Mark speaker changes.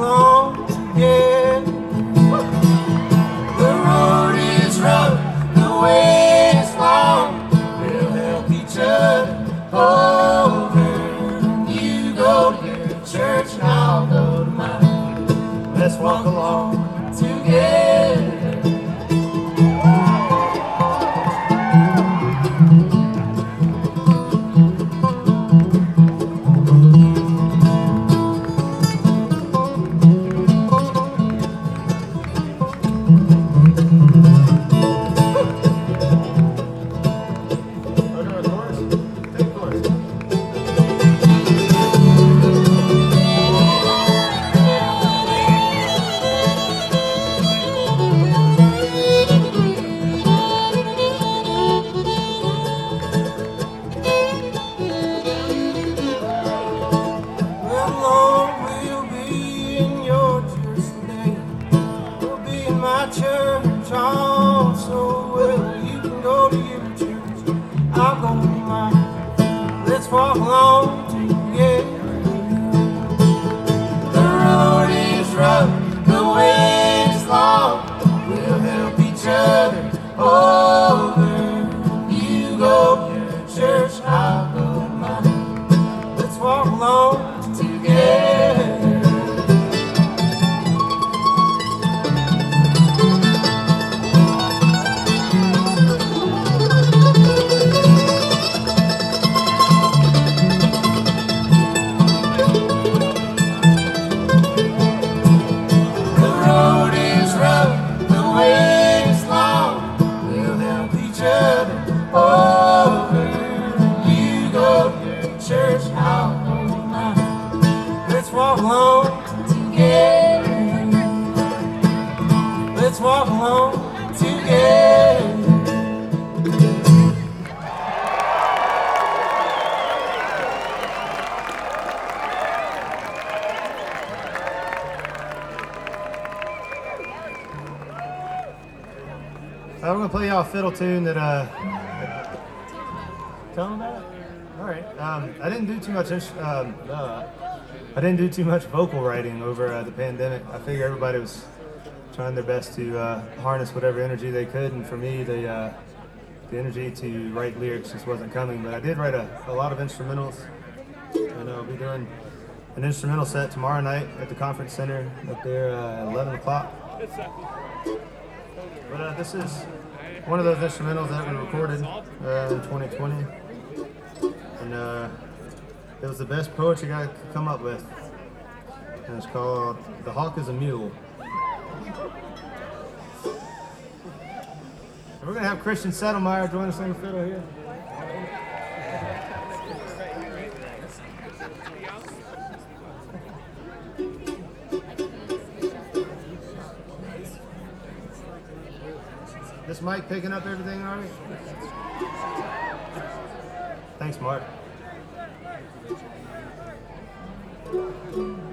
Speaker 1: along together. The road is rough, the way is long. We'll help each other over. You go to your church and I'll go to mine. Let's walk along together. Walk along together. The road is rough, the way is long. We'll help each other over. You go to your church, I'll go to mine. Let's walk along together. Let's walk along together. We're gonna play y'all a fiddle tune that tell them about it. All right. I didn't do too much vocal writing over the pandemic. I figure everybody was trying their best to harness whatever energy they could, and for me, the energy to write lyrics just wasn't coming. But I did write a lot of instrumentals, and I'll be doing an instrumental set tomorrow night at the conference center up there at 11 o'clock. But this is one of those instrumentals that we recorded in 2020, and it was the best poetry I could come up with, and it's called "The Hawk is a Mule." And we're gonna have Christian Settlemeyer join us on the fiddle here. This mic picking up everything all right? Thanks, Mark.